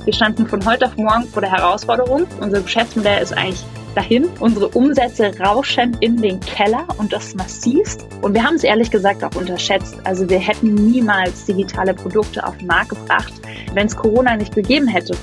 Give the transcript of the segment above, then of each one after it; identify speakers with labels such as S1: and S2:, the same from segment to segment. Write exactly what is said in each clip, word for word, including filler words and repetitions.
S1: Wir standen von heute auf morgen vor der Herausforderung. Unser Geschäftsmodell ist eigentlich dahin. Unsere Umsätze rauschen in den Keller und das massivst. Und wir haben es ehrlich gesagt auch unterschätzt. Also wir hätten niemals digitale Produkte auf den Markt gebracht, wenn es Corona nicht gegeben hätte.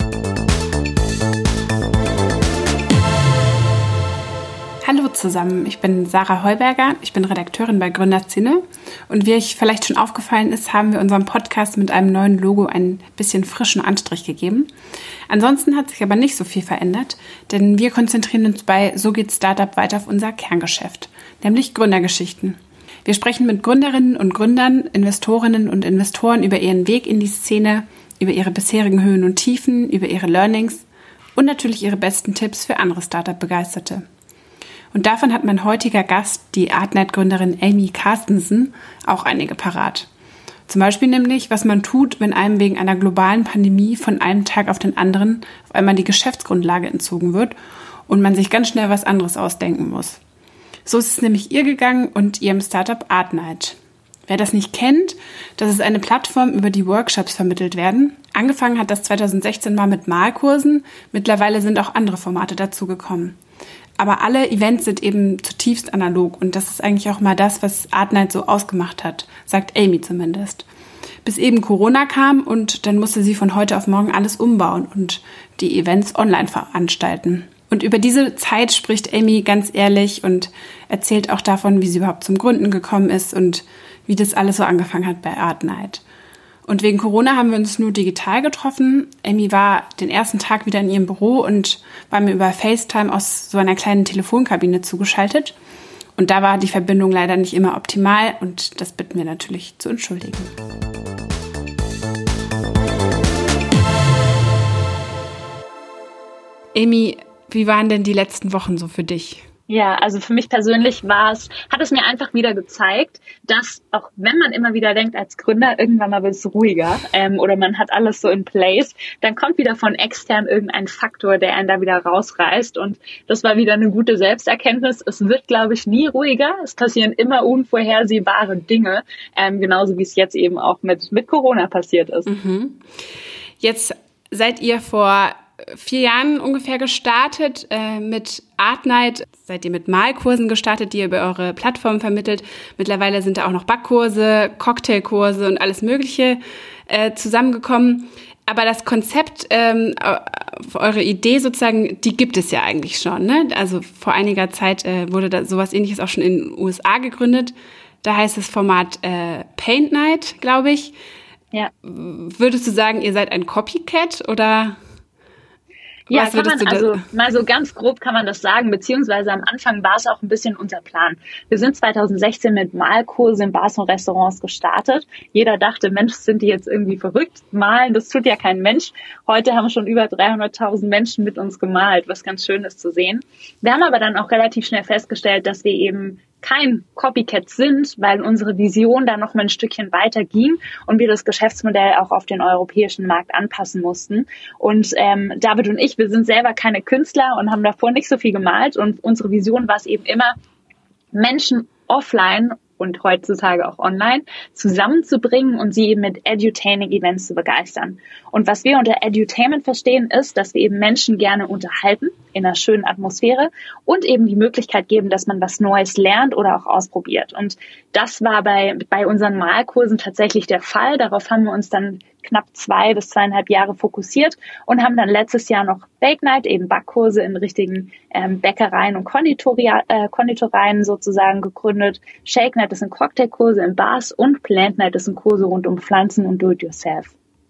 S2: Hallo zusammen, ich bin Sarah Heuberger, ich bin Redakteurin bei Gründerszene und wie euch vielleicht schon aufgefallen ist, haben wir unserem Podcast mit einem neuen Logo ein bisschen frischen Anstrich gegeben. Ansonsten hat sich aber nicht so viel verändert, denn wir konzentrieren uns bei So geht Startup weiter auf unser Kerngeschäft, nämlich Gründergeschichten. Wir sprechen mit Gründerinnen und Gründern, Investorinnen und Investoren über ihren Weg in die Szene, über ihre bisherigen Höhen und Tiefen, über ihre Learnings und natürlich ihre besten Tipps für andere Startup-Begeisterte. Und davon hat mein heutiger Gast, die Artnet-Gründerin Amy Carstensen, auch einige parat. Zum Beispiel nämlich, was man tut, wenn einem wegen einer globalen Pandemie von einem Tag auf den anderen auf einmal die Geschäftsgrundlage entzogen wird und man sich ganz schnell was anderes ausdenken muss. So ist es nämlich ihr gegangen und ihrem Startup Artnight. Wer das nicht kennt, das ist eine Plattform, über die Workshops vermittelt werden. Angefangen hat das zweitausendsechzehn mal mit Malkursen, mittlerweile sind auch andere Formate dazugekommen. Aber alle Events sind eben zutiefst analog und das ist eigentlich auch mal das, was Artnight so ausgemacht hat, sagt Amy zumindest. Bis eben Corona kam und dann musste sie von heute auf morgen alles umbauen und die Events online veranstalten. Und über diese Zeit spricht Amy ganz ehrlich und erzählt auch davon, wie sie überhaupt zum Gründen gekommen ist und wie das alles so angefangen hat bei Artnight. Und wegen Corona haben wir uns nur digital getroffen. Amy war den ersten Tag wieder in ihrem Büro und war mir über FaceTime aus so einer kleinen Telefonkabine zugeschaltet. Und da war die Verbindung leider nicht immer optimal und das bitten wir natürlich zu entschuldigen. Amy, wie waren denn die letzten Wochen so für dich?
S1: Ja, also für mich persönlich war es, hat es mir einfach wieder gezeigt, dass auch wenn man immer wieder denkt als Gründer, irgendwann mal wird es ruhiger ähm, oder man hat alles so in place, dann kommt wieder von extern irgendein Faktor, der einen da wieder rausreißt und das war wieder eine gute Selbsterkenntnis. Es wird, glaube ich, nie ruhiger. Es passieren immer unvorhersehbare Dinge, ähm, genauso wie es jetzt eben auch mit, mit Corona passiert ist.
S2: Mhm. Jetzt seid ihr vor vier Jahren ungefähr gestartet äh, mit Artnight. Seid ihr mit Malkursen gestartet, die ihr über eure Plattform vermittelt. Mittlerweile sind da auch noch Backkurse, Cocktailkurse und alles Mögliche äh, zusammengekommen. Aber das Konzept, ähm, eure Idee sozusagen, die gibt es ja eigentlich schon. Ne? Also vor einiger Zeit äh, wurde da sowas Ähnliches auch schon in den U S A gegründet. Da heißt das Format äh, Paint Night, glaube ich.
S1: Ja.
S2: Würdest du sagen, ihr seid ein Copycat oder?
S1: Ja, kann man, also mal so ganz grob kann man das sagen, beziehungsweise am Anfang war es auch ein bisschen unser Plan. Wir sind zweitausendsechzehn mit Malkursen in Bars und Restaurants gestartet. Jeder dachte, Mensch, sind die jetzt irgendwie verrückt? Malen, das tut ja kein Mensch. Heute haben schon über dreihunderttausend Menschen mit uns gemalt, was ganz schön ist zu sehen. Wir haben aber dann auch relativ schnell festgestellt, dass wir eben kein Copycat sind, weil unsere Vision da noch mal ein Stückchen weiter ging und wir das Geschäftsmodell auch auf den europäischen Markt anpassen mussten. Und ähm, David und ich, wir sind selber keine Künstler und haben davor nicht so viel gemalt und unsere Vision war es eben immer, Menschen offline und heutzutage auch online zusammenzubringen und sie eben mit Edutaining-Events zu begeistern. Und was wir unter Edutainment verstehen, ist, dass wir eben Menschen gerne unterhalten in einer schönen Atmosphäre und eben die Möglichkeit geben, dass man was Neues lernt oder auch ausprobiert. Und das war bei, bei unseren Malkursen tatsächlich der Fall. Darauf haben wir uns dann knapp zwei bis zweieinhalb Jahre fokussiert und haben dann letztes Jahr noch Bake Night, eben Backkurse in richtigen ähm, Bäckereien und Konditoria, äh, Konditoreien sozusagen gegründet. Shake Night, das sind Cocktailkurse in Bars und Plant Night, das sind Kurse rund um Pflanzen und Do-it-yourself.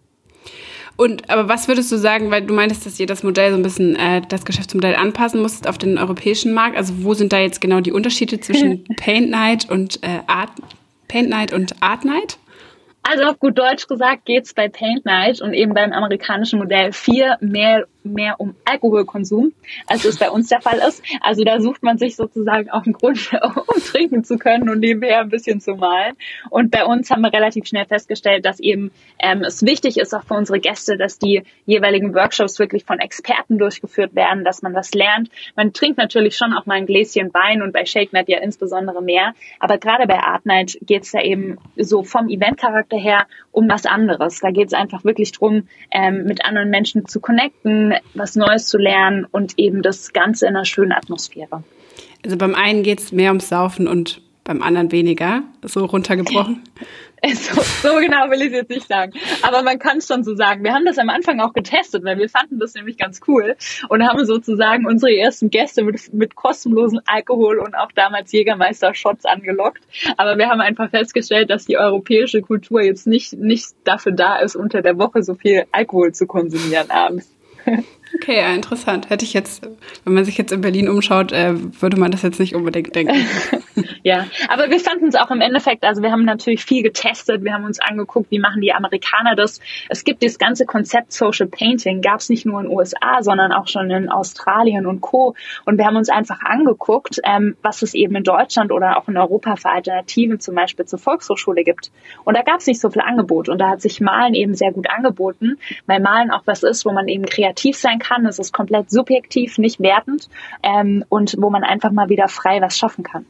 S2: Und aber was würdest du sagen, weil du meintest, dass ihr das Modell so ein bisschen, äh, das Geschäftsmodell anpassen musstet auf den europäischen Markt. Also wo sind da jetzt genau die Unterschiede zwischen Paint Night und äh, Art Paint Night und Artnight?
S1: Also auf gut Deutsch gesagt geht's bei Paint Night und eben beim amerikanischen Modell viel mehr mehr um Alkoholkonsum, als es bei uns der Fall ist. Also da sucht man sich sozusagen auch einen Grund, um trinken zu können und nebenher ein bisschen zu malen. Und bei uns haben wir relativ schnell festgestellt, dass eben ähm, es wichtig ist auch für unsere Gäste, dass die jeweiligen Workshops wirklich von Experten durchgeführt werden, dass man was lernt. Man trinkt natürlich schon auch mal ein Gläschen Wein und bei Shake Night ja insbesondere mehr. Aber gerade bei Art Night geht's da eben so vom Eventcharakter Konzepte her um was anderes. Da geht es einfach wirklich drum, ähm, mit anderen Menschen zu connecten, was Neues zu lernen und eben das Ganze in einer schönen Atmosphäre.
S2: Also beim einen geht es mehr ums Saufen und beim anderen weniger, so runtergebrochen?
S1: So, so genau will ich es jetzt nicht sagen. Aber man kann es schon so sagen. Wir haben das am Anfang auch getestet, weil wir fanden das nämlich ganz cool und haben sozusagen unsere ersten Gäste mit, mit kostenlosen Alkohol und auch damals Jägermeister-Shots angelockt. Aber wir haben einfach festgestellt, dass die europäische Kultur jetzt nicht, nicht dafür da ist, unter der Woche so viel Alkohol zu konsumieren abends.
S2: Okay, ja, interessant. Hätte ich jetzt, wenn man sich jetzt in Berlin umschaut, äh, würde man das jetzt nicht unbedingt denken.
S1: Ja, aber wir fanden es auch im Endeffekt, also wir haben natürlich viel getestet, wir haben uns angeguckt, wie machen die Amerikaner das. Es gibt das ganze Konzept Social Painting, gab es nicht nur in den U S A, sondern auch schon in Australien und Co. Und wir haben uns einfach angeguckt, ähm, was es eben in Deutschland oder auch in Europa für Alternativen zum Beispiel zur Volkshochschule gibt. Und da gab es nicht so viel Angebot und da hat sich Malen eben sehr gut angeboten, weil Malen auch was ist, wo man eben kreativ sein kann. Es ist komplett subjektiv, nicht wertend ähm, und wo man einfach mal wieder frei was schaffen kann.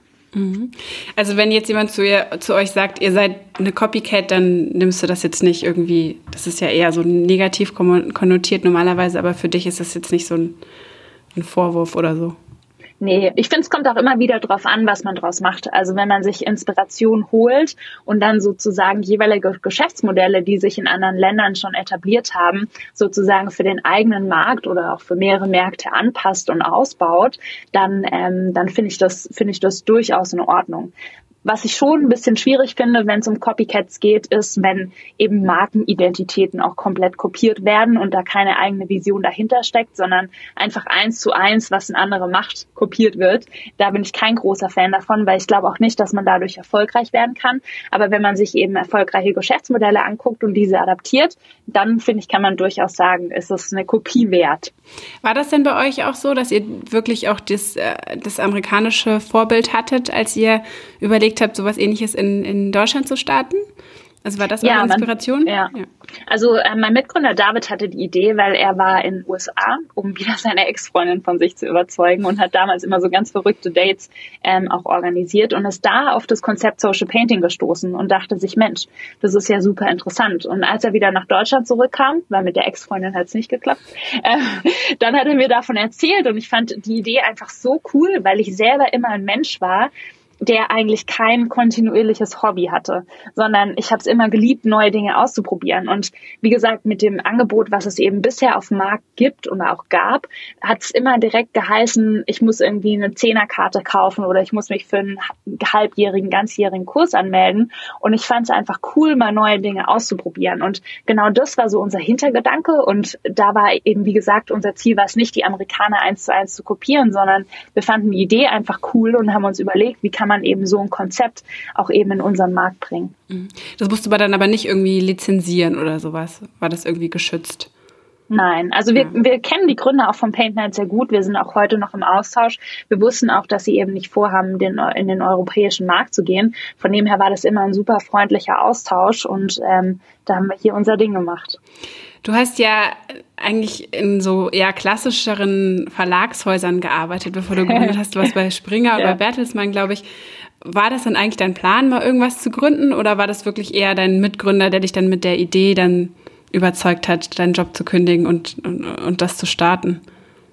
S2: Also wenn jetzt jemand zu, ihr, zu euch sagt, ihr seid eine Copycat, dann nimmst du das jetzt nicht irgendwie, das ist ja eher so negativ konnotiert normalerweise, aber für dich ist das jetzt nicht so ein, ein Vorwurf oder so.
S1: Nee, ich finde, es kommt auch immer wieder drauf an, was man draus macht. Also wenn man sich Inspiration holt und dann sozusagen jeweilige Geschäftsmodelle, die sich in anderen Ländern schon etabliert haben, sozusagen für den eigenen Markt oder auch für mehrere Märkte anpasst und ausbaut, dann, ähm, dann finde ich das, finde ich das durchaus in Ordnung. Was ich schon ein bisschen schwierig finde, wenn es um Copycats geht, ist, wenn eben Markenidentitäten auch komplett kopiert werden und da keine eigene Vision dahinter steckt, sondern einfach eins zu eins, was ein anderer macht, kopiert wird. Da bin ich kein großer Fan davon, weil ich glaube auch nicht, dass man dadurch erfolgreich werden kann. Aber wenn man sich eben erfolgreiche Geschäftsmodelle anguckt und diese adaptiert, dann finde ich, kann man durchaus sagen, ist es eine Kopie wert.
S2: War das denn bei euch auch so, dass ihr wirklich auch das, das amerikanische Vorbild hattet, als ihr überlegt habt, sowas Ähnliches in, in Deutschland zu starten? Also war das
S1: ja,
S2: eure Inspiration?
S1: Man, ja. ja, also äh, mein Mitgründer David hatte die Idee, weil er war in den U S A, um wieder seine Ex-Freundin von sich zu überzeugen und hat damals immer so ganz verrückte Dates ähm, auch organisiert und ist da auf das Konzept Social Painting gestoßen und dachte sich, Mensch, das ist ja super interessant. Und als er wieder nach Deutschland zurückkam, weil mit der Ex-Freundin hat es nicht geklappt, äh, dann hat er mir davon erzählt und ich fand die Idee einfach so cool, weil ich selber immer ein Mensch war, der eigentlich kein kontinuierliches Hobby hatte, sondern ich habe es immer geliebt, neue Dinge auszuprobieren. Und wie gesagt, mit dem Angebot, was es eben bisher auf dem Markt gibt und auch gab, hat es immer direkt geheißen, ich muss irgendwie eine Zehnerkarte kaufen oder ich muss mich für einen halbjährigen, ganzjährigen Kurs anmelden. Und ich fand es einfach cool, mal neue Dinge auszuprobieren. Und genau das war so unser Hintergedanke. Und da war eben, wie gesagt, unser Ziel war es nicht, die Amerikaner eins zu eins zu kopieren, sondern wir fanden die Idee einfach cool und haben uns überlegt, wie kann man eben so ein Konzept auch eben in unseren Markt bringen.
S2: Das musste man dann aber nicht irgendwie lizenzieren oder sowas? War das irgendwie geschützt?
S1: Nein, also wir, wir kennen die Gründer auch von Paint Night sehr gut. Wir sind auch heute noch im Austausch. Wir wussten auch, dass sie eben nicht vorhaben, den, in den europäischen Markt zu gehen. Von dem her war das immer ein super freundlicher Austausch und ähm, da haben wir hier unser Ding gemacht.
S2: Du hast ja eigentlich in so eher klassischeren Verlagshäusern gearbeitet, bevor du gegründet hast. Du warst bei Springer oder ja. Bertelsmann, glaube ich. War das dann eigentlich dein Plan, mal irgendwas zu gründen? Oder war das wirklich eher dein Mitgründer, der dich dann mit der Idee dann überzeugt hat, deinen Job zu kündigen und, und, und das zu starten?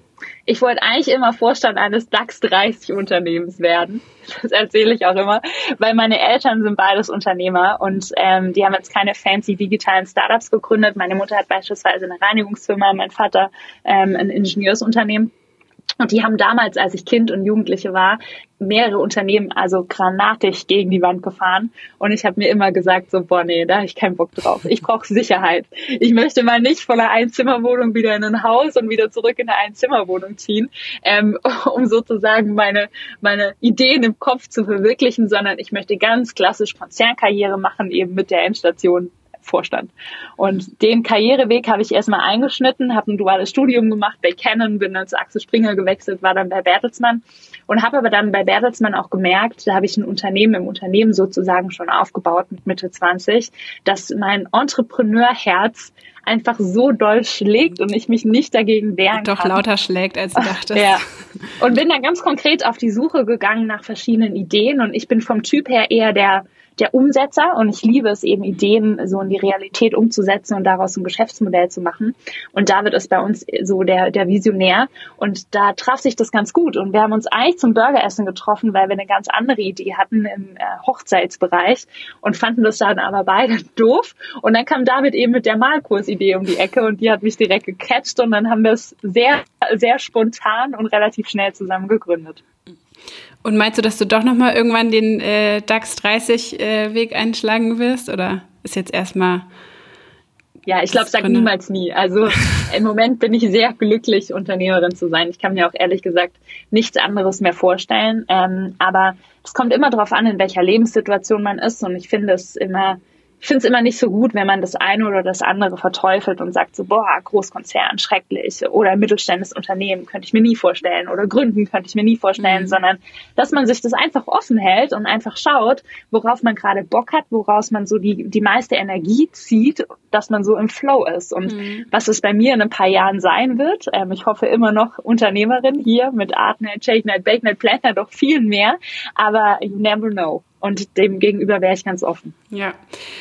S1: Ich wollte eigentlich immer Vorstand eines DAX dreißig Unternehmens werden. Das erzähle ich auch immer, weil meine Eltern sind beides Unternehmer und ähm, die haben jetzt keine fancy digitalen Startups gegründet. Meine Mutter hat beispielsweise eine Reinigungsfirma, mein Vater ähm, ein Ingenieursunternehmen. Und die haben damals, als ich Kind und Jugendliche war, mehrere Unternehmen, also granatig gegen die Wand gefahren. Und ich habe mir immer gesagt, so, boah, nee, da habe ich keinen Bock drauf. Ich brauche Sicherheit. Ich möchte mal nicht von einer Einzimmerwohnung wieder in ein Haus und wieder zurück in eine Einzimmerwohnung ziehen, ähm, um sozusagen meine meine Ideen im Kopf zu verwirklichen, sondern ich möchte ganz klassisch Konzernkarriere machen, eben mit der Endstation Vorstand. Und den Karriereweg habe ich erstmal eingeschnitten, habe ein duales Studium gemacht bei Canon, bin dann zu Axel Springer gewechselt, war dann bei Bertelsmann und habe aber dann bei Bertelsmann auch gemerkt, da habe ich ein Unternehmen im Unternehmen sozusagen schon aufgebaut mit Mitte zwanzig, dass mein Entrepreneurherz einfach so doll schlägt und ich mich nicht dagegen wehren
S2: Doch
S1: kann.
S2: Doch lauter schlägt, als du dachtest.
S1: Ja. Und bin dann ganz konkret auf die Suche gegangen nach verschiedenen Ideen und ich bin vom Typ her eher der der Umsetzer und ich liebe es eben, Ideen so in die Realität umzusetzen und daraus ein Geschäftsmodell zu machen. Und David ist bei uns so der, der Visionär und da traf sich das ganz gut und wir haben uns eigentlich zum Burgeressen getroffen, weil wir eine ganz andere Idee hatten im äh, Hochzeitsbereich und fanden das dann aber beide doof. Und dann kam David eben mit der Malkursidee um die Ecke und die hat mich direkt gecatcht und dann haben wir es sehr, sehr spontan und relativ schnell zusammen gegründet.
S2: Und meinst du, dass du doch nochmal irgendwann den äh, DAX dreißig äh, Weg einschlagen wirst oder ist jetzt erstmal...
S1: Ja, ich glaube, sag niemals nie. Also im Moment bin ich sehr glücklich, Unternehmerin zu sein. Ich kann mir auch ehrlich gesagt nichts anderes mehr vorstellen. Ähm, aber es kommt immer darauf an, in welcher Lebenssituation man ist. Und ich finde es immer, ich finde es immer nicht so gut, wenn man das eine oder das andere verteufelt und sagt so, boah, Großkonzern, schrecklich. Oder mittelständisches Unternehmen könnte ich mir nie vorstellen. Oder gründen könnte ich mir nie vorstellen. Mhm. Sondern, dass man sich das einfach offen hält und einfach schaut, worauf man gerade Bock hat, woraus man so die, die meiste Energie zieht, dass man so im Flow ist. Und mhm. was es bei mir in ein paar Jahren sein wird, ähm, ich hoffe immer noch Unternehmerin hier mit Artnet, ShakeNet, BakeNet, PlanNet, noch viel mehr. Aber you never know. Und dem gegenüber wäre ich ganz offen.
S2: Ja.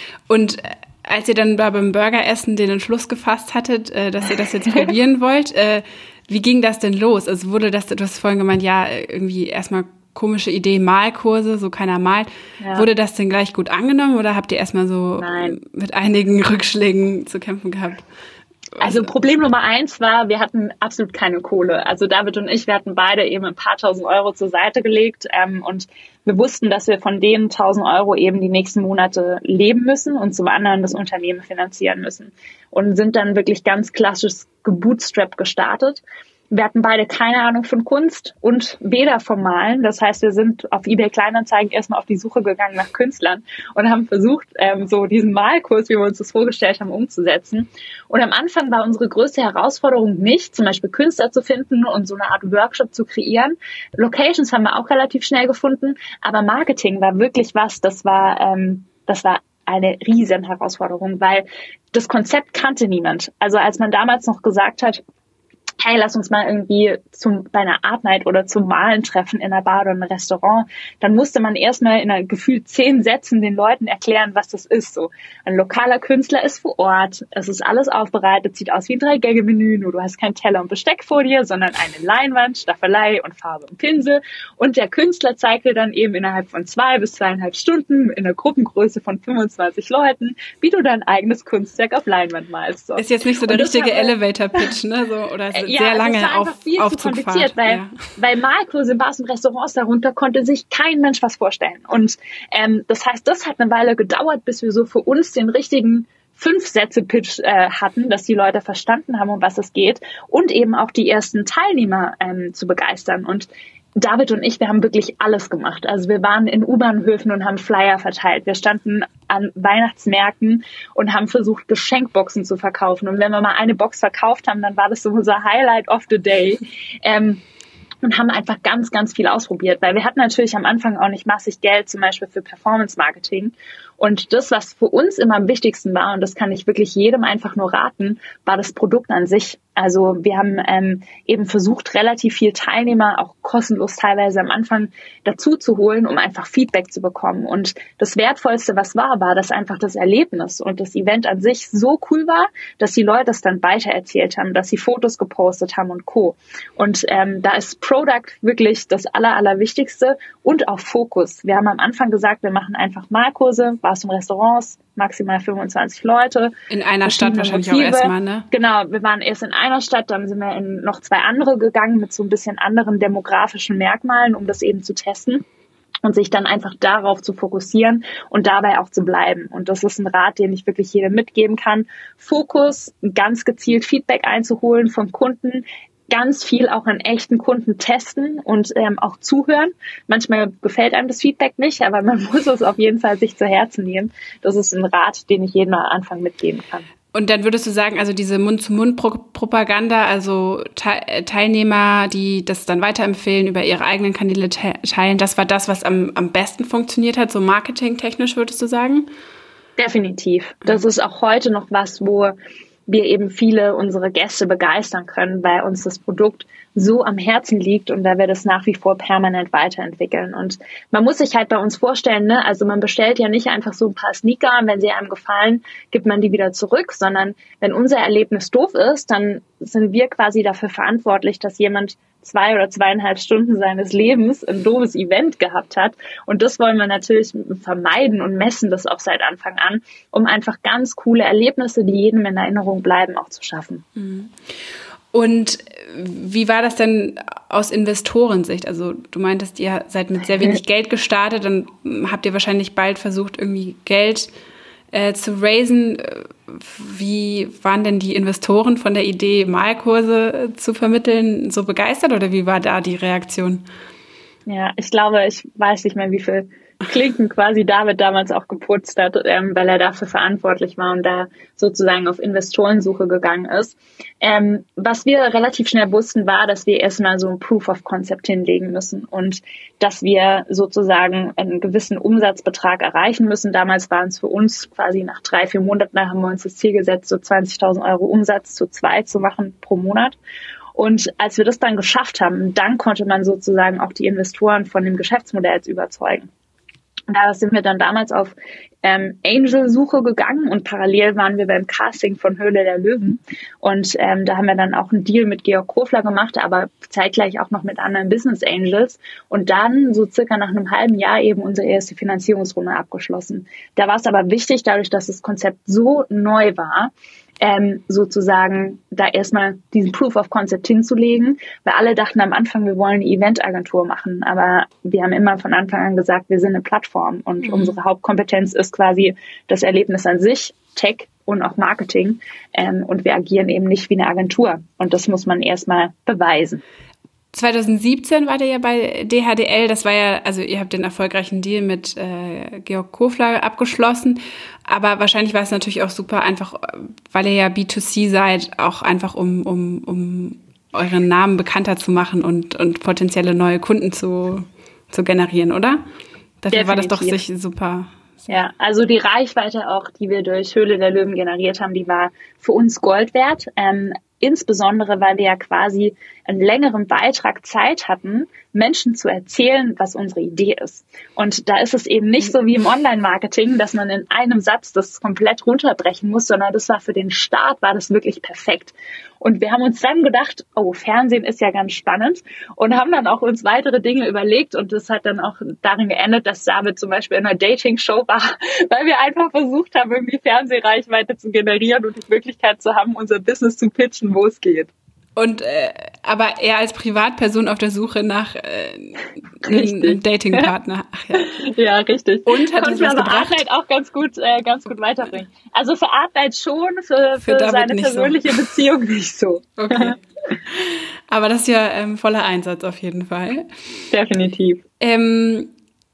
S2: Und als ihr dann beim Burgeressen den Entschluss gefasst hattet, äh, dass ihr das jetzt probieren wollt, äh, wie ging das denn los? Also wurde das, du hast vorhin gemeint, ja, irgendwie erstmal komische Idee, Malkurse, so keiner malt. Ja. Wurde das denn gleich gut angenommen oder habt ihr erstmal so Nein. mit einigen Rückschlägen zu kämpfen gehabt?
S1: Also Problem Nummer eins war, wir hatten absolut keine Kohle. Also David und ich, wir hatten beide eben ein paar tausend Euro zur Seite gelegt ähm, und wir wussten, dass wir von den tausend Euro eben die nächsten Monate leben müssen und zum anderen das Unternehmen finanzieren müssen und sind dann wirklich ganz klassisch gebootstrapped gestartet. Wir hatten beide keine Ahnung von Kunst und weder vom Malen. Das heißt, wir sind auf eBay Kleinanzeigen erstmal auf die Suche gegangen nach Künstlern und haben versucht, ähm, so diesen Malkurs, wie wir uns das vorgestellt haben, umzusetzen. Und am Anfang war unsere größte Herausforderung nicht, zum Beispiel Künstler zu finden und so eine Art Workshop zu kreieren. Locations haben wir auch relativ schnell gefunden, aber Marketing war wirklich was, das war, ähm, das war eine riesen Herausforderung, weil das Konzept kannte niemand. Also als man damals noch gesagt hat, hey, lass uns mal irgendwie zum, bei einer Art Night oder zum Malen treffen in einer Bar oder einem Restaurant, dann musste man erstmal in einer gefühlt zehn Sätzen den Leuten erklären, was das ist. So, ein lokaler Künstler ist vor Ort, es ist alles aufbereitet, sieht aus wie ein Drei-Gänge-Menü, nur du hast kein Teller und Besteck vor dir, sondern eine Leinwand, Staffelei und Farbe und Pinsel. Und der Künstler zeigt dir dann eben innerhalb von zwei bis zweieinhalb Stunden in einer Gruppengröße von fünfundzwanzig Leuten, wie du dein eigenes Kunstwerk auf Leinwand malst. So.
S2: Ist jetzt nicht so der richtige Elevator-Pitch, ne? So, oder so. Ja, sehr lange
S1: das war einfach
S2: auf,
S1: viel zu kompliziert, weil, ja. weil Malkurse in Bars und Restaurants darunter konnte sich kein Mensch was vorstellen. Und ähm, das heißt, das hat eine Weile gedauert, bis wir so für uns den richtigen Fünf-Sätze-Pitch äh, hatten, dass die Leute verstanden haben, um was es geht und eben auch die ersten Teilnehmer ähm, zu begeistern. Und David und ich, wir haben wirklich alles gemacht. Also wir waren in U-Bahnhöfen und haben Flyer verteilt. Wir standen an Weihnachtsmärkten und haben versucht, Geschenkboxen zu verkaufen. Und wenn wir mal eine Box verkauft haben, dann war das so unser Highlight of the day. Ähm, und haben einfach ganz, ganz viel ausprobiert, weil wir hatten natürlich am Anfang auch nicht massig Geld, zum Beispiel für Performance-Marketing. Und das, was für uns immer am wichtigsten war, und das kann ich wirklich jedem einfach nur raten, war das Produkt an sich. Also wir haben ähm, eben versucht, relativ viel Teilnehmer, auch kostenlos teilweise am Anfang, dazu zu holen, um einfach Feedback zu bekommen. Und das Wertvollste, was war, war, dass einfach das Erlebnis und das Event an sich so cool war, dass die Leute es dann weitererzählt haben, dass sie Fotos gepostet haben und Co. Und ähm, da ist Product wirklich das Aller, Allerwichtigste und auch Fokus. Wir haben am Anfang gesagt, wir machen einfach Malkurse, Bars und Restaurants, maximal fünfundzwanzig Leute.
S2: In einer Stadt wahrscheinlich Motive. Auch erstmal, ne?
S1: Genau, wir waren erst in einer Stadt, dann sind wir in noch zwei andere gegangen mit so ein bisschen anderen demografischen Merkmalen, um das eben zu testen und sich dann einfach darauf zu fokussieren und dabei auch zu bleiben. Und das ist ein Rat, den ich wirklich jedem mitgeben kann. Fokus, ganz gezielt Feedback einzuholen von Kunden, ganz viel auch an echten Kunden testen und ähm, auch zuhören. Manchmal gefällt einem das Feedback nicht, aber man muss es auf jeden Fall sich zu Herzen nehmen. Das ist ein Rat, den ich jedem am Anfang mitgeben kann.
S2: Und dann würdest du sagen, also diese Mund-zu-Mund-Propaganda, also Te- Teilnehmer, die das dann weiterempfehlen, über ihre eigenen Kanäle te- teilen, das war das, was am, am besten funktioniert hat, so marketingtechnisch, würdest du sagen?
S1: Definitiv. Das ist auch heute noch was, wo wir eben viele unsere Gäste begeistern können, weil uns das Produkt so am Herzen liegt und da wir das nach wie vor permanent weiterentwickeln. Und man muss sich halt bei uns vorstellen, ne, also man bestellt ja nicht einfach so ein paar Sneaker, wenn sie einem gefallen, gibt man die wieder zurück, sondern wenn unser Erlebnis doof ist, dann sind wir quasi dafür verantwortlich, dass jemand zwei oder zweieinhalb Stunden seines Lebens ein doofes Event gehabt hat. Und das wollen wir natürlich vermeiden und messen das auch seit Anfang an, um einfach ganz coole Erlebnisse, die jedem in Erinnerung bleiben, auch zu schaffen.
S2: Und wie war das denn aus Investorensicht? Also du meintest, ihr seid mit sehr wenig Geld gestartet, dann habt ihr wahrscheinlich bald versucht, irgendwie Geld äh, zu raisen. Wie waren denn die Investoren von der Idee, Malkurse zu vermitteln, so begeistert oder wie war da die Reaktion?
S1: Ja, ich glaube, ich weiß nicht mehr, wie viel Klinken quasi David damals auch geputzt hat, ähm, weil er dafür verantwortlich war und da sozusagen auf Investorensuche gegangen ist. Ähm, was wir relativ schnell wussten, war, dass wir erstmal so ein Proof of Concept hinlegen müssen und dass wir sozusagen einen gewissen Umsatzbetrag erreichen müssen. Damals waren es für uns quasi nach drei, vier Monaten, haben wir uns das Ziel gesetzt, so zwanzigtausend Euro Umsatz zu zweit zu machen pro Monat. Und als wir das dann geschafft haben, dann konnte man sozusagen auch die Investoren von dem Geschäftsmodell überzeugen. Und da sind wir dann damals auf ähm, Angel-Suche gegangen und parallel waren wir beim Casting von Höhle der Löwen. Und ähm, da haben wir dann auch einen Deal mit Georg Kofler gemacht, aber zeitgleich auch noch mit anderen Business Angels. Und dann so circa nach einem halben Jahr eben unsere erste Finanzierungsrunde abgeschlossen. Da war es aber wichtig, dadurch, dass das Konzept so neu war, Ähm, sozusagen da erstmal diesen Proof of Concept hinzulegen, weil alle dachten am Anfang, wir wollen eine Eventagentur machen, aber wir haben immer von Anfang an gesagt, wir sind eine Plattform und mhm. unsere Hauptkompetenz ist quasi das Erlebnis an sich, Tech und auch Marketing ähm, und wir agieren eben nicht wie eine Agentur und das muss man erstmal beweisen.
S2: zwanzig siebzehn war der ja bei D H D L, das war ja, also ihr habt den erfolgreichen Deal mit äh, Georg Kofler abgeschlossen, aber wahrscheinlich war es natürlich auch super einfach, weil ihr ja B zwei C seid, auch einfach um, um, um euren Namen bekannter zu machen und, und potenzielle neue Kunden zu, zu generieren, oder? Dafür Definitiv. War das doch sich super.
S1: Ja, also die Reichweite auch, die wir durch Höhle der Löwen generiert haben, die war für uns Gold wert. Ähm, insbesondere, weil wir ja quasi einen längeren Beitrag Zeit hatten, Menschen zu erzählen, was unsere Idee ist. Und da ist es eben nicht so wie im Online-Marketing, dass man in einem Satz das komplett runterbrechen muss, sondern das war für den Start, war das wirklich perfekt. Und wir haben uns dann gedacht, oh, Fernsehen ist ja ganz spannend und haben dann auch uns weitere Dinge überlegt und das hat dann auch darin geendet, dass David zum Beispiel in einer Dating-Show war, weil wir einfach versucht haben, irgendwie Fernsehreichweite zu generieren und die Möglichkeit zu haben, unser Business zu pitchen, wo es geht.
S2: Und äh, aber er als Privatperson auf der Suche nach äh, einem, einem Datingpartner. Ach, ja.
S1: ja, richtig.
S2: Und hat
S1: das was gebracht? Artnight auch ganz gut, äh, ganz gut weiterbringen. Also für Artnight schon, für, für, für seine persönliche so. Beziehung nicht so.
S2: Okay. Aber das ist ja ähm, voller Einsatz auf jeden Fall.
S1: Definitiv.
S2: Ähm,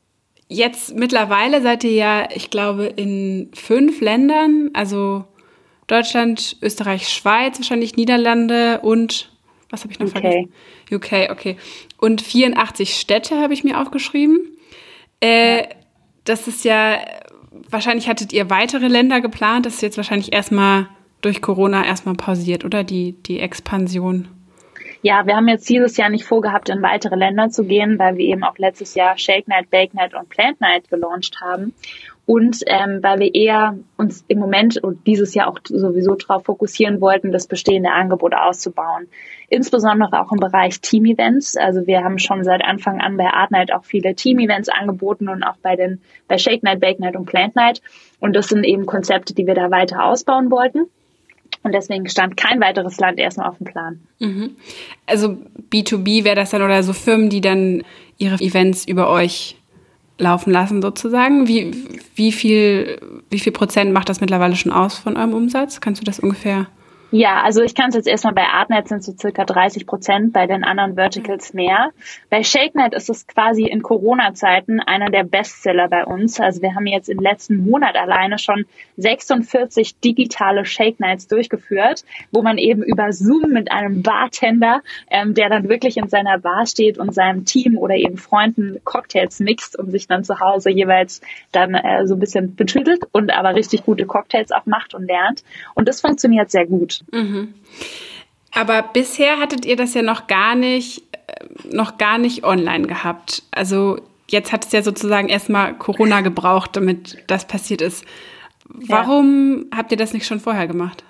S2: jetzt mittlerweile seid ihr ja, ich glaube, in fünf Ländern, also Deutschland, Österreich, Schweiz, wahrscheinlich Niederlande und, was habe ich noch
S1: U K.
S2: vergessen? U K, okay. Und vierundachtzig Städte habe ich mir aufgeschrieben. Äh, ja. Das ist ja, wahrscheinlich hattet ihr weitere Länder geplant. Das ist jetzt wahrscheinlich erstmal durch Corona erstmal pausiert, oder? Die, die Expansion.
S1: Ja, wir haben jetzt dieses Jahr nicht vorgehabt, in weitere Länder zu gehen, weil wir eben auch letztes Jahr Shake Night, Bake Night und Plant Night gelauncht haben. Und ähm, weil wir eher uns im Moment und dieses Jahr auch sowieso darauf fokussieren wollten, das bestehende Angebot auszubauen. Insbesondere auch im Bereich Team-Events. Also wir haben schon seit Anfang an bei Artnight auch viele Team-Events angeboten und auch bei den bei Shake Night, Bake Night und Plant Night. Und das sind eben Konzepte, die wir da weiter ausbauen wollten. Und deswegen stand kein weiteres Land erstmal auf dem Plan.
S2: Mhm. Also B zwei B wäre das dann oder so Firmen, die dann ihre Events über euch laufen lassen sozusagen. Wie, wie viel, wie viel Prozent macht das mittlerweile schon aus von eurem Umsatz? Kannst du das ungefähr?
S1: Ja, also ich kann es jetzt erstmal bei Artnight sind so circa dreißig Prozent, bei den anderen Verticals mehr. Bei Shake Night ist es quasi in Corona-Zeiten einer der Bestseller bei uns. Also wir haben jetzt im letzten Monat alleine schon sechsundvierzig digitale Shake Nights durchgeführt, wo man eben über Zoom mit einem Bartender, ähm, der dann wirklich in seiner Bar steht und seinem Team oder eben Freunden Cocktails mixt und sich dann zu Hause jeweils dann äh, so ein bisschen betüdelt und aber richtig gute Cocktails auch macht und lernt. Und das funktioniert sehr gut.
S2: Mhm. Aber bisher hattet ihr das ja noch gar nicht, noch gar nicht online gehabt. Also jetzt hat es ja sozusagen erstmal Corona gebraucht, damit das passiert ist. Warum ja. habt ihr das nicht schon vorher gemacht?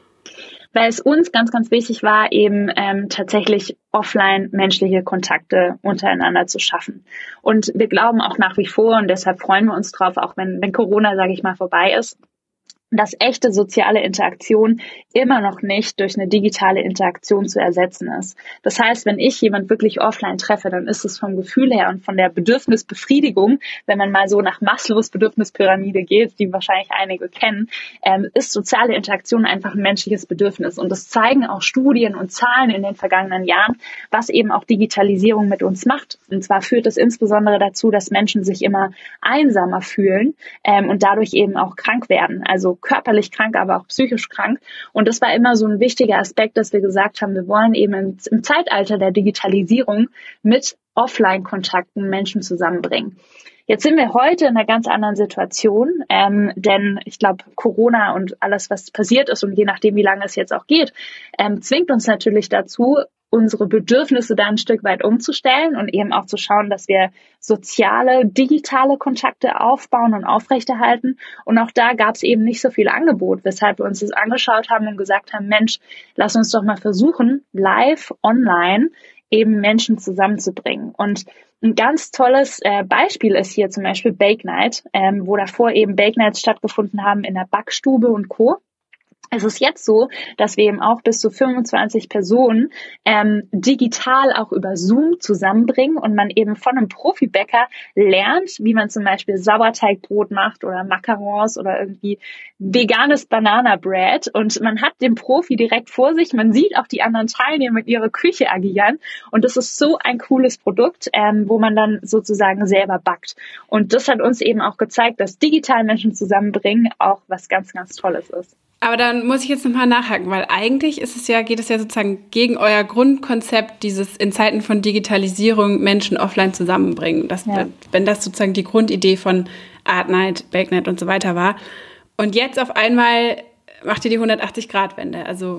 S1: Weil es uns ganz, ganz wichtig war, eben ähm, tatsächlich offline menschliche Kontakte untereinander zu schaffen. Und wir glauben auch nach wie vor, und deshalb freuen wir uns drauf, auch wenn, wenn Corona, sage ich mal, vorbei ist, dass echte soziale Interaktion immer noch nicht durch eine digitale Interaktion zu ersetzen ist. Das heißt, wenn ich jemand wirklich offline treffe, dann ist es vom Gefühl her und von der Bedürfnisbefriedigung, wenn man mal so nach Maslows Bedürfnispyramide geht, die wahrscheinlich einige kennen, ähm, ist soziale Interaktion einfach ein menschliches Bedürfnis. Und das zeigen auch Studien und Zahlen in den vergangenen Jahren, was eben auch Digitalisierung mit uns macht. Und zwar führt es insbesondere dazu, dass Menschen sich immer einsamer fühlen ähm, und dadurch eben auch krank werden. Also körperlich krank, aber auch psychisch krank. Und das war immer so ein wichtiger Aspekt, dass wir gesagt haben, wir wollen eben im, im Zeitalter der Digitalisierung mit Offline-Kontakten Menschen zusammenbringen. Jetzt sind wir heute in einer ganz anderen Situation, ähm, denn ich glaube, Corona und alles, was passiert ist und je nachdem, wie lange es jetzt auch geht, ähm, zwingt uns natürlich dazu, unsere Bedürfnisse da ein Stück weit umzustellen und eben auch zu schauen, dass wir soziale, digitale Kontakte aufbauen und aufrechterhalten. Und auch da gab es eben nicht so viel Angebot, weshalb wir uns das angeschaut haben und gesagt haben, Mensch, lass uns doch mal versuchen, live, online eben Menschen zusammenzubringen. Und ein ganz tolles äh, Beispiel ist hier zum Beispiel Bake Night, ähm, wo davor eben Bake Nights stattgefunden haben in der Backstube und Co. Es ist jetzt so, dass wir eben auch bis zu fünfundzwanzig Personen ähm, digital auch über Zoom zusammenbringen und man eben von einem Profibäcker lernt, wie man zum Beispiel Sauerteigbrot macht oder Macarons oder irgendwie veganes Banana Bread und man hat den Profi direkt vor sich, man sieht auch die anderen Teilnehmer mit ihrer Küche agieren und das ist so ein cooles Produkt, ähm, wo man dann sozusagen selber backt. Und das hat uns eben auch gezeigt, dass digital Menschen zusammenbringen auch was ganz, ganz Tolles ist.
S2: Aber dann muss ich jetzt nochmal nachhaken, weil eigentlich ist es ja, geht es ja sozusagen gegen euer Grundkonzept, dieses in Zeiten von Digitalisierung Menschen offline zusammenbringen. Das, ja. Wenn das sozusagen die Grundidee von Art Night, Bake Night und so weiter war. Und jetzt auf einmal macht ihr die hundertachtzig-Grad-Wende. Also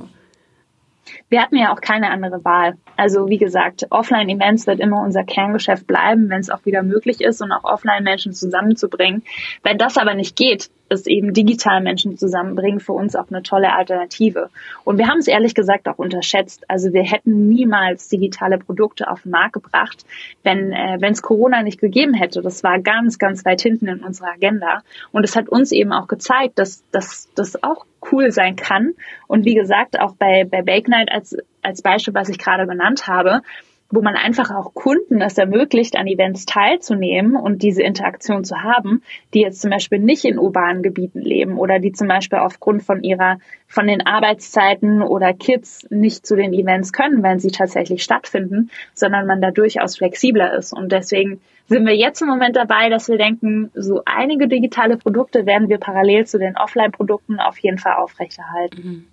S1: wir hatten ja auch keine andere Wahl. Also wie gesagt, Offline-Events wird immer unser Kerngeschäft bleiben, wenn es auch wieder möglich ist und auch offline Menschen zusammenzubringen. Wenn das aber nicht geht, ist eben digital Menschen zusammenbringen für uns auch eine tolle Alternative. Und wir haben es ehrlich gesagt auch unterschätzt. Also wir hätten niemals digitale Produkte auf den Markt gebracht, wenn äh, wenn es Corona nicht gegeben hätte. Das war ganz, ganz weit hinten in unserer Agenda. Und es hat uns eben auch gezeigt, dass dass das auch cool sein kann. Und wie gesagt, auch bei, bei Bake Night als, als Beispiel, was ich gerade genannt habe, wo man einfach auch Kunden es ermöglicht, an Events teilzunehmen und diese Interaktion zu haben, die jetzt zum Beispiel nicht in urbanen Gebieten leben oder die zum Beispiel aufgrund von ihrer, von den Arbeitszeiten oder Kids nicht zu den Events können, wenn sie tatsächlich stattfinden, sondern man da durchaus flexibler ist. Und deswegen sind wir jetzt im Moment dabei, dass wir denken, so einige digitale Produkte werden wir parallel zu den Offline-Produkten auf jeden Fall aufrechterhalten.
S2: Mhm.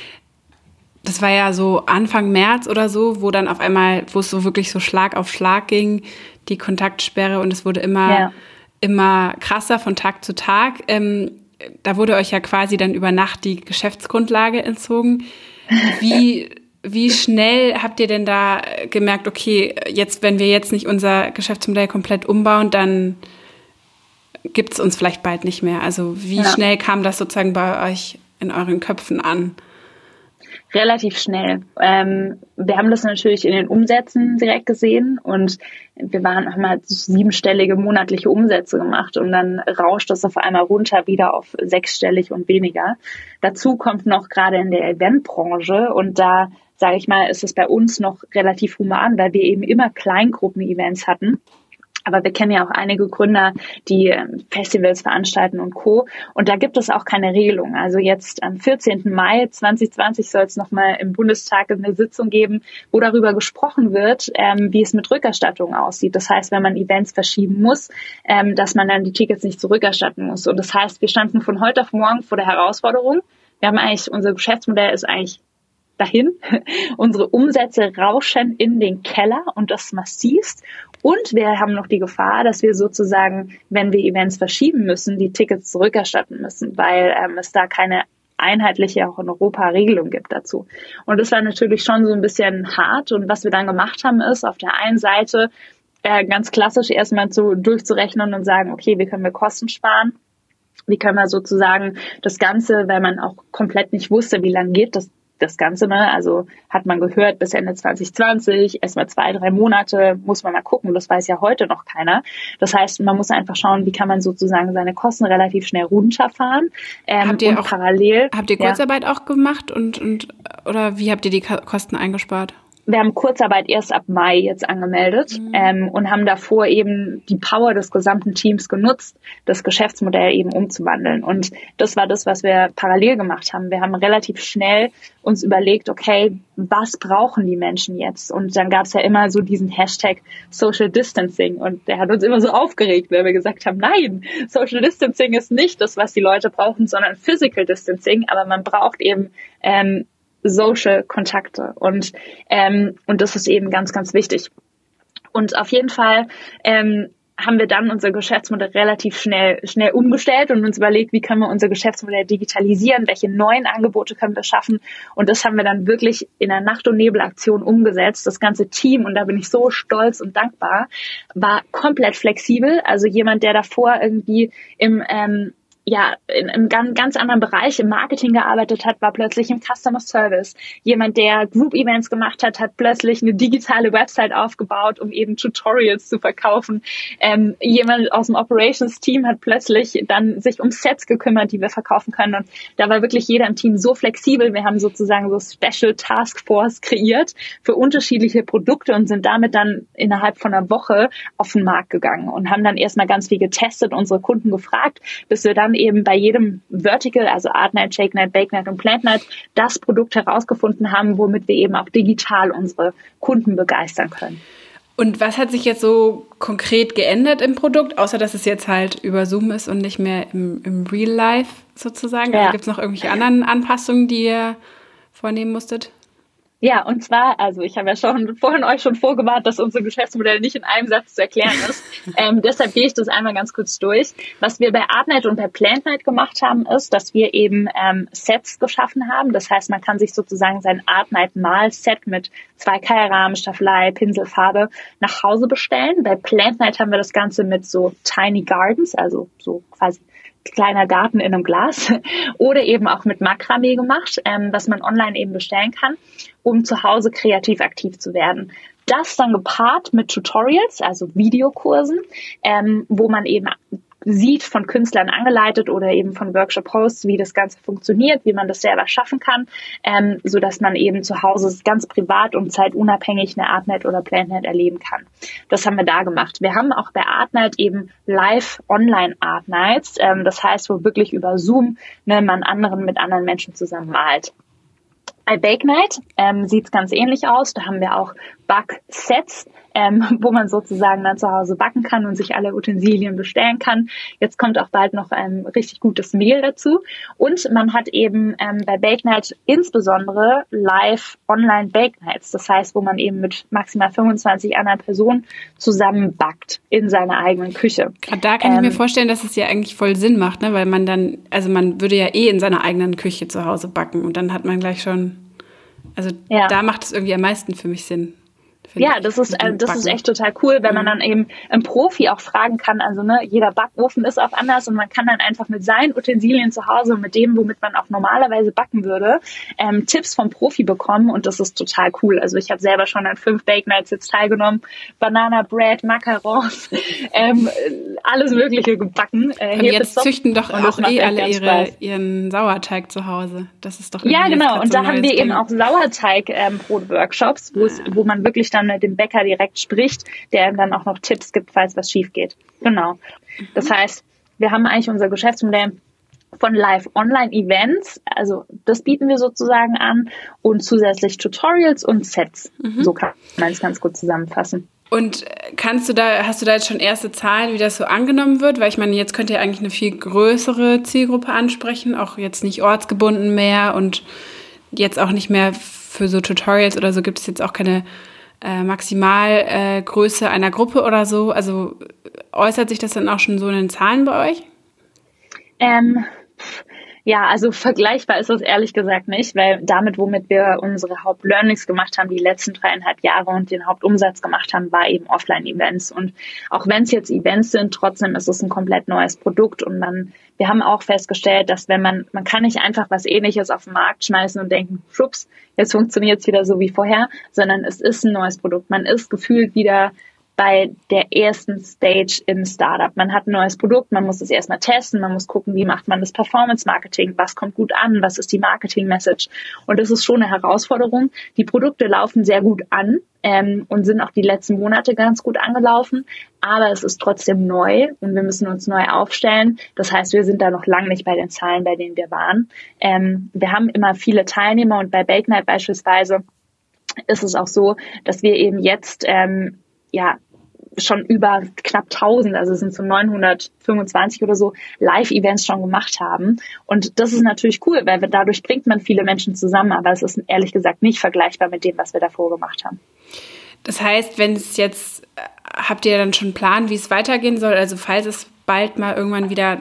S2: Das war ja so Anfang März oder so, wo dann auf einmal, wo es so wirklich so Schlag auf Schlag ging, die Kontaktsperre und es wurde immer, ja. immer krasser von Tag zu Tag. Ähm, da wurde euch ja quasi dann über Nacht die Geschäftsgrundlage entzogen. Wie, wie schnell habt ihr denn da gemerkt, okay, jetzt, wenn wir jetzt nicht unser Geschäftsmodell komplett umbauen, dann gibt es uns vielleicht bald nicht mehr. Also wie ja. schnell kam das sozusagen bei euch in euren Köpfen an?
S1: Relativ schnell. Ähm, wir haben das natürlich in den Umsätzen direkt gesehen und wir waren haben halt siebenstellige monatliche Umsätze gemacht und dann rauscht das auf einmal runter wieder auf sechsstellig und weniger. Dazu kommt noch gerade in der Eventbranche und da, sage ich mal, ist es bei uns noch relativ human, weil wir eben immer Kleingruppen-Events hatten. Aber wir kennen ja auch einige Gründer, die Festivals veranstalten und Co. Und da gibt es auch keine Regelung. Also jetzt am vierzehnten Mai zwanzig zwanzig soll es nochmal im Bundestag eine Sitzung geben, wo darüber gesprochen wird, ähm, wie es mit Rückerstattung aussieht. Das heißt, wenn man Events verschieben muss, ähm, dass man dann die Tickets nicht zurückerstatten muss. Und das heißt, wir standen von heute auf morgen vor der Herausforderung. Wir haben eigentlich, unser Geschäftsmodell ist eigentlich dahin. Unsere Umsätze rauschen in den Keller und das massivst. Und wir haben noch die Gefahr, dass wir sozusagen, wenn wir Events verschieben müssen, die Tickets zurückerstatten müssen, weil ähm, es da keine einheitliche, auch in Europa, Regelung gibt dazu. Und das war natürlich schon so ein bisschen hart. Und was wir dann gemacht haben, ist auf der einen Seite äh, ganz klassisch erstmal so durchzurechnen und sagen, okay, wie können wir Kosten sparen? Wie können wir sozusagen das Ganze, weil man auch komplett nicht wusste, wie lange geht das das Ganze, ne? Also hat man gehört, bis Ende zwanzig zwanzig, erstmal zwei, drei Monate, muss man mal gucken. Das weiß ja heute noch keiner. Das heißt, man muss einfach schauen, wie kann man sozusagen seine Kosten relativ schnell runterfahren. Ähm,
S2: habt ihr
S1: und
S2: auch,
S1: parallel.
S2: Habt ihr Kurzarbeit ja. auch gemacht und, und, oder wie habt ihr die Kosten eingespart?
S1: Wir haben Kurzarbeit erst ab Mai jetzt angemeldet mhm. ähm, und haben davor eben die Power des gesamten Teams genutzt, das Geschäftsmodell eben umzuwandeln. Und das war das, was wir parallel gemacht haben. Wir haben relativ schnell uns überlegt, okay, was brauchen die Menschen jetzt? Und dann gab es ja immer so diesen Hashtag Social Distancing und der hat uns immer so aufgeregt, weil wir gesagt haben, nein, Social Distancing ist nicht das, was die Leute brauchen, sondern Physical Distancing. Aber man braucht eben ähm, Social Kontakte und ähm, und das ist eben ganz, ganz wichtig. Und auf jeden Fall ähm, haben wir dann unser Geschäftsmodell relativ schnell schnell umgestellt und uns überlegt, wie können wir unser Geschäftsmodell digitalisieren, welche neuen Angebote können wir schaffen. Und das haben wir dann wirklich in einer Nacht- und Nebel-Aktion umgesetzt. Das ganze Team, und da bin ich so stolz und dankbar, war komplett flexibel. Also jemand, der davor irgendwie im ähm, ja, in einem ganz, ganz anderen Bereich im Marketing gearbeitet hat, war plötzlich im Customer Service. Jemand, der Group Events gemacht hat, hat plötzlich eine digitale Website aufgebaut, um eben Tutorials zu verkaufen. Ähm, jemand aus dem Operations Team hat plötzlich dann sich um Sets gekümmert, die wir verkaufen können. Und da war wirklich jeder im Team so flexibel. Wir haben sozusagen so Special Task Force kreiert für unterschiedliche Produkte und sind damit dann innerhalb von einer Woche auf den Markt gegangen und haben dann erstmal ganz viel getestet, unsere Kunden gefragt, bis wir dann eben bei jedem Vertical, also Art Night, Shake Night, Bake Night und Plant Night, das Produkt herausgefunden haben, womit wir eben auch digital unsere Kunden begeistern können.
S2: Und was hat sich jetzt so konkret geändert im Produkt, außer dass es jetzt halt über Zoom ist und nicht mehr im, im Real Life sozusagen? Ja. Also gibt es noch irgendwelche anderen Anpassungen, die ihr vornehmen musstet?
S1: Ja, und zwar, also ich habe ja schon vorhin euch schon vorgewarnt, dass unser Geschäftsmodell nicht in einem Satz zu erklären ist. ähm, deshalb gehe ich das einmal ganz kurz durch. Was wir bei Art Night und bei Plant Night gemacht haben, ist, dass wir eben ähm, Sets geschaffen haben. Das heißt, man kann sich sozusagen sein Art Night Mal-Set mit zwei Keilrahmen, Staffelei, Pinsel, Farbe nach Hause bestellen. Bei Plant Night haben wir das Ganze mit so Tiny Gardens, also so quasi kleiner Garten in einem Glas oder eben auch mit Makramee gemacht, ähm, was man online eben bestellen kann, um zu Hause kreativ aktiv zu werden. Das dann gepaart mit Tutorials, also Videokursen, ähm, wo man eben sieht, von Künstlern angeleitet oder eben von Workshop-Hosts, wie das Ganze funktioniert, wie man das selber schaffen kann, ähm, so dass man eben zu Hause ganz privat und zeitunabhängig eine Art Night oder Plant Night erleben kann. Das haben wir da gemacht. Wir haben auch bei Art Night eben live online Art Nights, ähm, das heißt, wo wirklich über Zoom ne, man anderen mit anderen Menschen zusammen malt. Bei Bake Night ähm, sieht es ganz ähnlich aus. Da haben wir auch Backsets, ähm, wo man sozusagen dann zu Hause backen kann und sich alle Utensilien bestellen kann. Jetzt kommt auch bald noch ein richtig gutes Mehl dazu. Und man hat eben ähm, bei Bake Night insbesondere live online Bake Nights. Das heißt, wo man eben mit maximal fünfundzwanzig anderen Personen zusammen backt in seiner eigenen Küche.
S2: Gerade da kann ähm, ich mir vorstellen, dass es ja eigentlich voll Sinn macht, ne? Weil man dann, also man würde ja eh in seiner eigenen Küche zu Hause backen und dann hat man gleich schon, also ja. Da macht es irgendwie am meisten für mich Sinn.
S1: Ja, das ist äh, das ist echt total cool, wenn man dann eben einen Profi auch fragen kann. Also ne, jeder Backofen ist auch anders und man kann dann einfach mit seinen Utensilien zu Hause und mit dem, womit man auch normalerweise backen würde, ähm, Tipps vom Profi bekommen und das ist total cool. Also ich habe selber schon an fünf Bake Nights jetzt teilgenommen, Banana Bread, Macarons, ähm, alles Mögliche gebacken. Äh,
S2: und jetzt züchten doch auch eh alle ihre, ihren Sauerteig zu Hause. Das ist doch
S1: ja genau. Und
S2: so
S1: da haben wir Ding. eben auch Sauerteig-Brot-Workshops, ähm, wo es, wo man wirklich dann mit dem Bäcker direkt spricht, der ihm dann auch noch Tipps gibt, falls was schief geht. Genau. Das heißt, wir haben eigentlich unser Geschäftsmodell von Live-Online-Events, also das bieten wir sozusagen an und zusätzlich Tutorials und Sets. Mhm. So kann man es ganz gut zusammenfassen.
S2: Und kannst du da, hast du da jetzt schon erste Zahlen, wie das so angenommen wird? Weil ich meine, jetzt könnt ihr eigentlich eine viel größere Zielgruppe ansprechen, auch jetzt nicht ortsgebunden mehr und jetzt auch nicht mehr für so Tutorials oder so gibt es jetzt auch keine Äh, Maximalgröße äh, einer Gruppe oder so? Also äußert sich das dann auch schon so in den Zahlen bei euch?
S1: Ähm, Ja, also vergleichbar ist das ehrlich gesagt nicht, weil damit, womit wir unsere Hauptlearnings gemacht haben, die letzten dreieinhalb Jahre und den Hauptumsatz gemacht haben, war eben Offline-Events. Und auch wenn es jetzt Events sind, trotzdem ist es ein komplett neues Produkt. Und man, wir haben auch festgestellt, dass wenn man, man kann nicht einfach was Ähnliches auf den Markt schmeißen und denken, schwupps, jetzt funktioniert es wieder so wie vorher, sondern es ist ein neues Produkt. Man ist gefühlt wieder bei der ersten Stage im Startup. Man hat ein neues Produkt, man muss es erstmal testen, man muss gucken, wie macht man das Performance-Marketing, was kommt gut an, was ist die Marketing-Message. Und das ist schon eine Herausforderung. Die Produkte laufen sehr gut an ähm, und sind auch die letzten Monate ganz gut angelaufen, aber es ist trotzdem neu und wir müssen uns neu aufstellen. Das heißt, wir sind da noch lange nicht bei den Zahlen, bei denen wir waren. Ähm, wir haben immer viele Teilnehmer und bei Bake Night beispielsweise ist es auch so, dass wir eben jetzt ähm, ja schon über knapp tausend, also es sind so neunhundertfünfundzwanzig oder so, Live-Events schon gemacht haben. Und das ist natürlich cool, weil dadurch bringt man viele Menschen zusammen, aber es ist ehrlich gesagt nicht vergleichbar mit dem, was wir davor gemacht haben.
S2: Das heißt, wenn es jetzt, habt ihr dann schon einen Plan, wie es weitergehen soll? Also falls es bald mal irgendwann wieder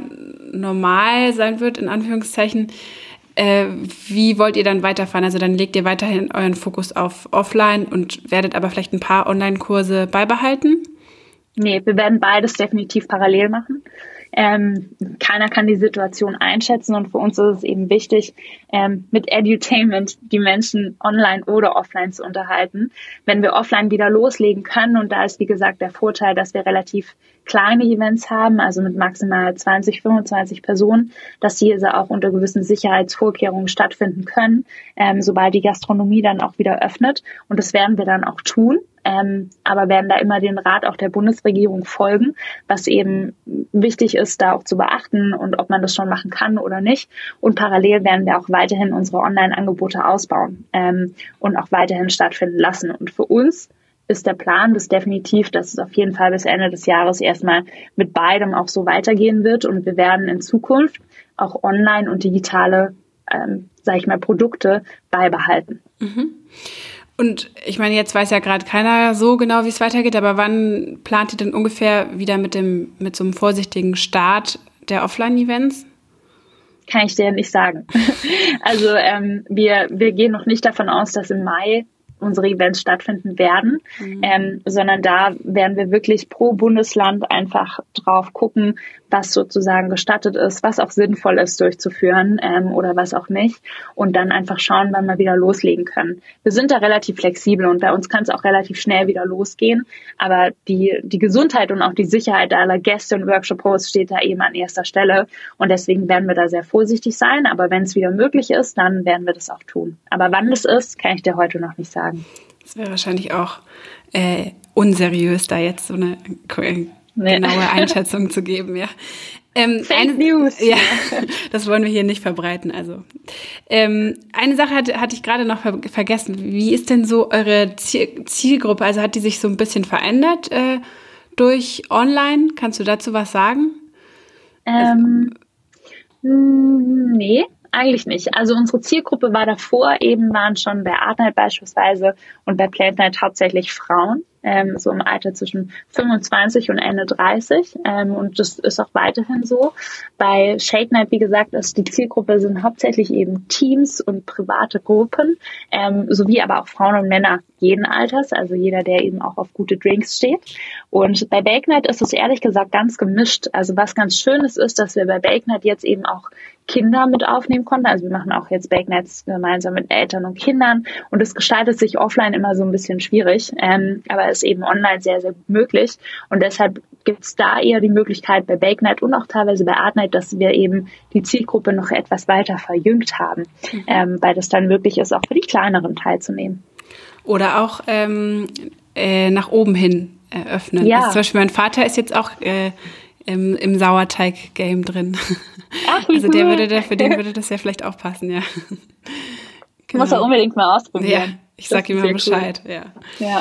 S2: normal sein wird, in Anführungszeichen, äh, wie wollt ihr dann weiterfahren? Also dann legt ihr weiterhin euren Fokus auf Offline und werdet aber vielleicht ein paar Online-Kurse beibehalten?
S1: Nee, wir werden beides definitiv parallel machen. Ähm, keiner kann die Situation einschätzen und für uns ist es eben wichtig, ähm, mit Edutainment die Menschen online oder offline zu unterhalten. Wenn wir offline wieder loslegen können, und da ist wie gesagt der Vorteil, dass wir relativ kleine Events haben, also mit maximal zwanzig, fünfundzwanzig Personen, dass diese auch unter gewissen Sicherheitsvorkehrungen stattfinden können, ähm, sobald die Gastronomie dann auch wieder öffnet. Und das werden wir dann auch tun. Ähm, aber werden da immer den Rat auch der Bundesregierung folgen, was eben wichtig ist, da auch zu beachten und ob man das schon machen kann oder nicht. Und parallel werden wir auch weiterhin unsere Online-Angebote ausbauen ähm, und auch weiterhin stattfinden lassen. Und für uns ist der Plan das definitiv, dass es auf jeden Fall bis Ende des Jahres erstmal mit beidem auch so weitergehen wird. Und wir werden in Zukunft auch online und digitale, ähm, sag ich mal, Produkte beibehalten.
S2: Mhm. Und ich meine, jetzt weiß ja gerade keiner so genau, wie es weitergeht, aber wann plant ihr denn ungefähr wieder mit dem mit so einem vorsichtigen Start der Offline-Events?
S1: Kann ich dir nicht sagen. Also ähm, wir wir gehen noch nicht davon aus, dass im Mai unsere Events stattfinden werden, mhm. ähm, sondern da werden wir wirklich pro Bundesland einfach drauf gucken, was sozusagen gestattet ist, was auch sinnvoll ist durchzuführen ähm, oder was auch nicht und dann einfach schauen, wann wir wieder loslegen können. Wir sind da relativ flexibel und bei uns kann es auch relativ schnell wieder losgehen, aber die die Gesundheit und auch die Sicherheit aller Gäste und Workshop-Hosts steht da eben an erster Stelle und deswegen werden wir da sehr vorsichtig sein, aber wenn es wieder möglich ist, dann werden wir das auch tun. Aber wann das ist, kann ich dir heute noch nicht sagen.
S2: Das wäre wahrscheinlich auch äh, unseriös, da jetzt so eine genaue Einschätzung zu geben, ja. Ähm,
S1: Fake
S2: eine,
S1: News.
S2: Ja, das wollen wir hier nicht verbreiten. Also ähm, eine Sache hatte, hatte ich gerade noch ver- vergessen. Wie ist denn so eure Ziel- Zielgruppe? Also hat die sich so ein bisschen verändert äh, durch Online? Kannst du dazu was sagen?
S1: Ähm, also, nee. Eigentlich nicht. Also unsere Zielgruppe war davor eben, waren schon bei Art Night beispielsweise und bei Plate Night hauptsächlich Frauen, ähm, so im Alter zwischen fünfundzwanzig und Ende dreißig ähm, und das ist auch weiterhin so. Bei Shake Night, wie gesagt, ist die Zielgruppe sind hauptsächlich eben Teams und private Gruppen, ähm, sowie aber auch Frauen und Männer jeden Alters, also jeder, der eben auch auf gute Drinks steht. Und bei Bake Night ist es ehrlich gesagt ganz gemischt. Also was ganz Schönes ist, dass wir bei Bake Night jetzt eben auch Kinder mit aufnehmen konnten. Also wir machen auch jetzt Bake Nights gemeinsam mit Eltern und Kindern und es gestaltet sich offline immer so ein bisschen schwierig, ähm, aber ist eben online sehr, sehr gut möglich und deshalb gibt es da eher die Möglichkeit bei Bake Night und auch teilweise bei Art Night, dass wir eben die Zielgruppe noch etwas weiter verjüngt haben, mhm. ähm, weil das dann möglich ist, auch für die Kleineren teilzunehmen.
S2: Oder auch ähm, äh, nach oben hin äh, öffnen.
S1: Ja.
S2: Also zum Beispiel mein Vater ist jetzt auch äh, im, im Sauerteig-Game drin.
S1: Ach, wie
S2: also
S1: cool.
S2: der würde da, für den würde das ja vielleicht auch passen, ja.
S1: Genau. Muss er unbedingt mal ausprobieren.
S2: Ja, ich sag ihm mal Bescheid.
S1: Cool.
S2: Ja.
S1: ja.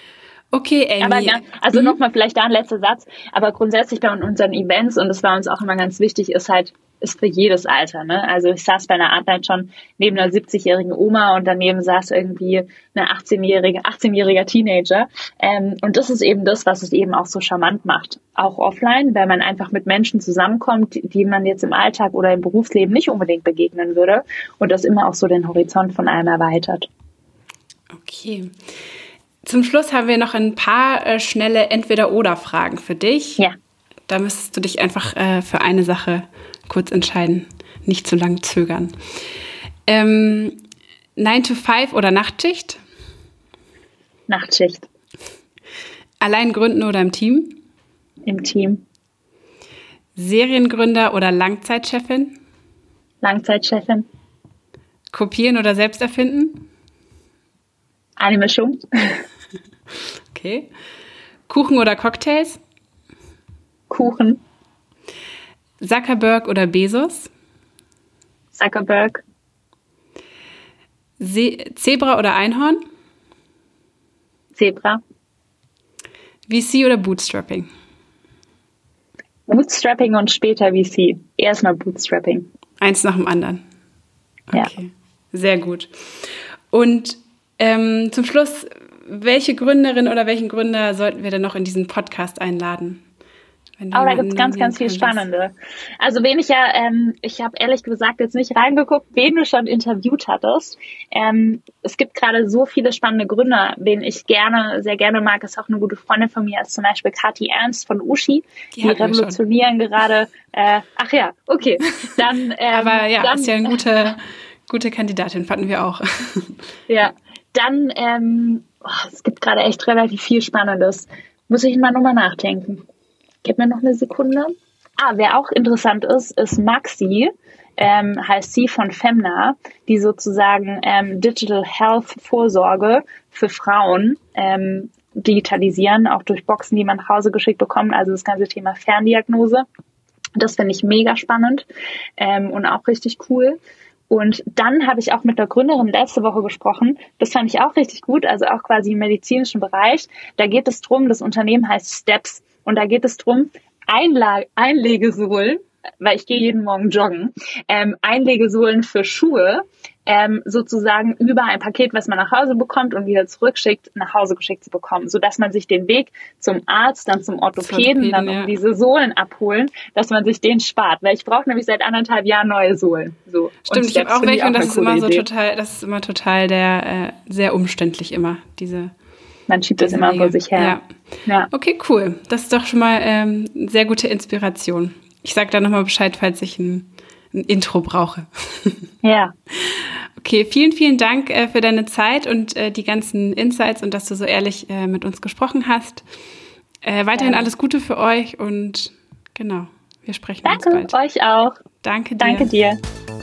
S2: Okay, Amy.
S1: Aber ja, also mhm. nochmal vielleicht da ein letzter Satz, aber grundsätzlich bei unseren Events, und das war uns auch immer ganz wichtig, ist halt, ist für jedes Alter, ne? Also ich saß bei einer Art Night schon neben einer siebzigjährigen Oma und daneben saß irgendwie eine achtzehnjährige, achtzehnjähriger Teenager. Ähm, und das ist eben das, was es eben auch so charmant macht. Auch offline, weil man einfach mit Menschen zusammenkommt, die man jetzt im Alltag oder im Berufsleben nicht unbedingt begegnen würde. Und das immer auch so den Horizont von einem erweitert.
S2: Okay. Zum Schluss haben wir noch ein paar äh, schnelle Entweder-Oder-Fragen für dich.
S1: Ja.
S2: Da müsstest du dich einfach äh, für eine Sache kurz entscheiden, nicht zu lang zögern. Ähm, nine to five oder Nachtschicht?
S1: Nachtschicht.
S2: Allein gründen oder im Team?
S1: Im Team.
S2: Seriengründer oder Langzeitchefin?
S1: Langzeitchefin.
S2: Kopieren oder selbst erfinden?
S1: Eine Mischung.
S2: Okay. Kuchen oder Cocktails?
S1: Kuchen.
S2: Zuckerberg oder Bezos?
S1: Zuckerberg.
S2: Se- Zebra oder Einhorn?
S1: Zebra.
S2: V C oder Bootstrapping?
S1: Bootstrapping und später V C. Erstmal Bootstrapping.
S2: Eins nach dem anderen. Okay,
S1: Ja.
S2: Sehr gut. Und ähm, zum Schluss, welche Gründerin oder welchen Gründer sollten wir denn noch in diesen Podcast einladen?
S1: Oh, da gibt es ganz, ganz viel Spannende. Also wen ich ja, ähm, ich habe ehrlich gesagt jetzt nicht reingeguckt, wen du schon interviewt hattest. Ähm, es gibt gerade so viele spannende Gründer, wen ich gerne, sehr gerne mag, ist auch eine gute Freundin von mir, ist zum Beispiel Kathi Ernst von Uschi. Die, die revolutionieren gerade, äh, ach ja, okay. Dann, ähm,
S2: Aber ja,
S1: dann,
S2: ist ja eine gute, gute Kandidatin, fanden wir auch.
S1: Ja, dann, ähm, oh, es gibt gerade echt relativ viel Spannendes. Muss ich mal nochmal nachdenken. Gib mir noch eine Sekunde. Ah, wer auch interessant ist, ist Maxi, ähm, heißt sie von Femna, die sozusagen ähm, Digital Health Vorsorge für Frauen ähm, digitalisieren, auch durch Boxen, die man nach Hause geschickt bekommt. Also das ganze Thema Ferndiagnose. Das finde ich mega spannend ähm, und auch richtig cool. Und dann habe ich auch mit der Gründerin letzte Woche gesprochen. Das fand ich auch richtig gut, also auch quasi im medizinischen Bereich. Da geht es drum, das Unternehmen heißt Steps. Und da geht es drum, Einla- Einlegesohlen, weil ich gehe jeden Morgen joggen, ähm, Einlegesohlen für Schuhe, ähm, sozusagen über ein Paket, was man nach Hause bekommt und wieder zurückschickt, nach Hause geschickt zu bekommen, sodass man sich den Weg zum Arzt, dann zum Orthopäden, Orthopäden dann um ja. diese Sohlen abholen, dass man sich den spart. Weil ich brauche nämlich seit anderthalb Jahren neue Sohlen. So.
S2: Stimmt, und ich habe auch welche und das ist immer Idee. so total, das ist immer total der, äh, sehr umständlich immer, diese
S1: Man schiebt das immer vor sich her.
S2: Ja. Ja. Okay, cool. Das ist doch schon mal ähm, sehr gute Inspiration. Ich sage da nochmal Bescheid, falls ich ein, ein Intro brauche.
S1: Ja.
S2: Okay, vielen, vielen Dank äh, für deine Zeit und äh, die ganzen Insights und dass du so ehrlich äh, mit uns gesprochen hast. Äh, weiterhin ja. alles Gute für euch und genau, wir sprechen
S1: Danke,
S2: uns bald.
S1: Danke, euch auch.
S2: Danke dir.
S1: Danke dir.